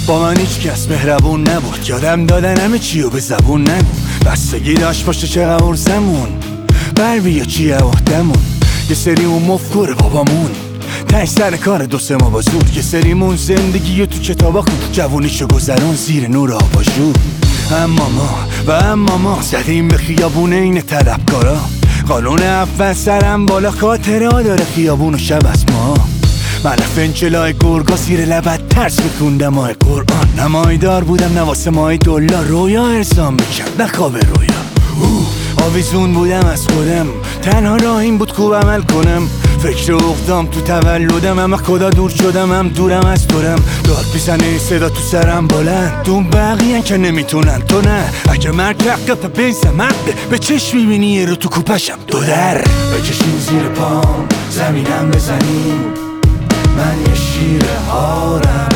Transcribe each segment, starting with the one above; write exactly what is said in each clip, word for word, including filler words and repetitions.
با من هیچ کس مهربون نبود، یادم دادن همه چی و به زبون نگو. بستگی داشت باشه چه قرار زمون بر بیا چیه وقتمون. یه سری اون مفکور بابامون تنش سر کار دو سه ما با زود. یه سریمون زندگی تو کتابا خون جوونیشو گذران زیر نور آباژور. اما ما و اما ما زدیم به خیابون این طلبکارا. قانون اول سرم بالا خاطره ها داره خیابون و شب از ما. من فنچلای گرگا زیر لبت ترس بکوندم ماه قرآن. نمایدار بودم نواسه ماه دلار رویا ارسام بکرد نه خواب رویا. آویزون بودم از خودم تنها راهیم بود خوب عمل کنم. فکر اقدام تو تولدم اما خدا دور شدم هم دورم از دورم. داد بیزنه صدا تو سرم بلند دون بقیهن که نمیتونن تو نه. اگه مرگ رقب بینسم مقده به چشم میبینی یه رو تو کوپشم دو در. بکشین زیر پام زمینم بزنین من یه شیر هارم.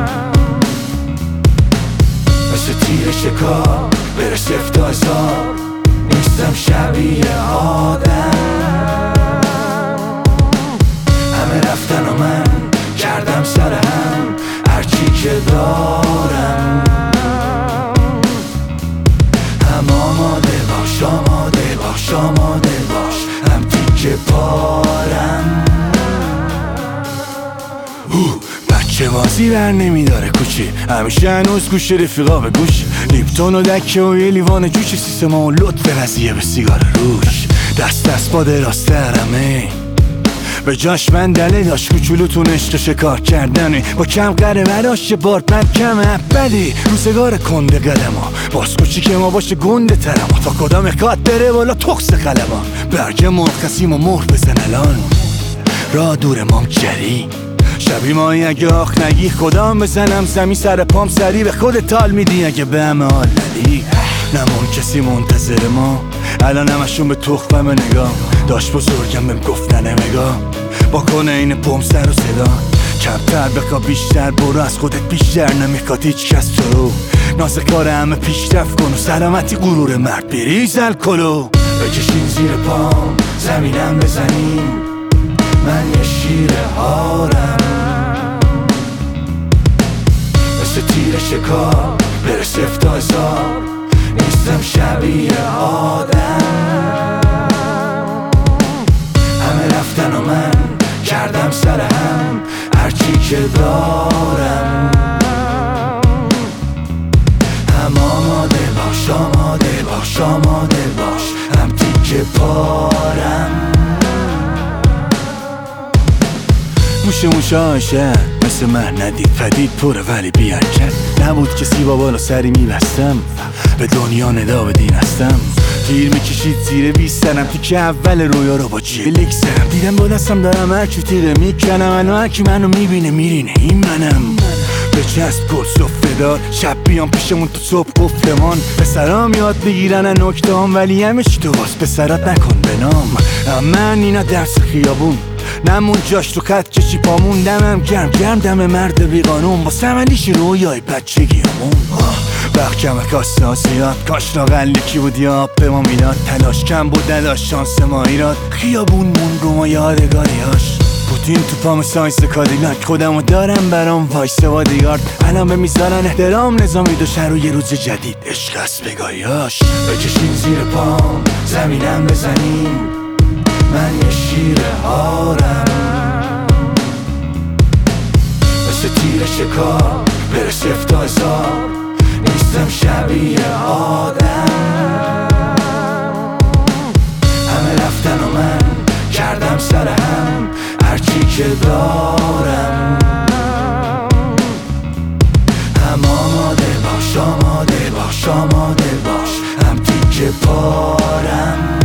مثل تیر شکار برس افتازار نیستم شبیه آدم. همه رفتن و من کردم سر هم هرچی که دارم. هم آماده باش آماده باش آماده باش هم تیکه پارم. بچه بازی بر نمیداره کوچی همیشه هنوز گوش رفیقا به گوش. لیپتون و دکه و یه لیوان جوش سیستما و لطف قضیه به سیگار روش. دست دست با دراست درمه به جاش من دله داشت کوچولوتون عشق شکار کردنه. با کم قره براش یه بار بد کمه بدی روزگار کنده قدما. باز کوچی که ما باشه گنده ترما تا کدام اکاد بره بالا تخص قلما. برگه مرخصیم و مهر بزن الان را دور مام جری. شبی مایی اگه آخ نگی خدام بزنم زمین سر پام سری به خود تال میدی اگه به همه حال ندی. نمون کسی منتظر ما الان همشون به تخمم نگاه. داشت بزرگم بهم گفت ننمگاه با کنه این پم سر و صدا. کمتر بخوا بیشتر برو از خودت بیشتر نمیخواد هیچ کس تو رو. ناز کار همه پیشرفت کن و سلامتی غرور مرد بریز الکلو. بکشین زیر پام زمینم بزنین من یه شیر هارم. مثل تیر شکار برس افتازار نیستم شبیه آدم. همه رفتن و من کردم سر هم هرچی که دارم. هم آماده باش آماده باش آماده باش هم تیکه پارم. موشه موشه آشه مثل من ندید فدید پره ولی بیان کرد. نبود کسی با بالا سری میبستم به دنیا ندا به دین هستم. تیر میکشید زیر بیستنم تو که اول رویا رو با جلیک سرم. دیدم با دستم دارم هرکی تیره میکنم منو هرکی منو میبینه میرینه این منم. به چست گل صفه دار شب بیام پیشمون تو صبح گفتمان. پسرام یاد بگیرن نکته هم ولی همه چی تو واس پسرات نکن به نام. من اینا درس خیابون نمون جاش تو خط کشی پامون. دمم گرم گرم دم مرد بیقانون با سملیش رویای بچگیمون. وقت کمه کاسه ها زیاد کاش لاغل یکی بود یا آب به ما میداد. تلاش کم بود نداشت شانس ما ایراد. خیابون مون رو ما یادگاریاش. پوتین تو پام ساینس کادیلاک خودمو دارم برام وایسه با دیگارد. الان به میذارن احترام نظامی دو شهر و یه روز جدید عشق است بگاهیاش. بکشین زیر پام زمینم بزنین من یه شیر هارم. مثل تیر شکار برس افتازار نیستم شبیه آدم. همه رفتن و من کردم سر هم هرچی که دارم. هم آماده باش آماده باش آماده باش هم تیکه پارم.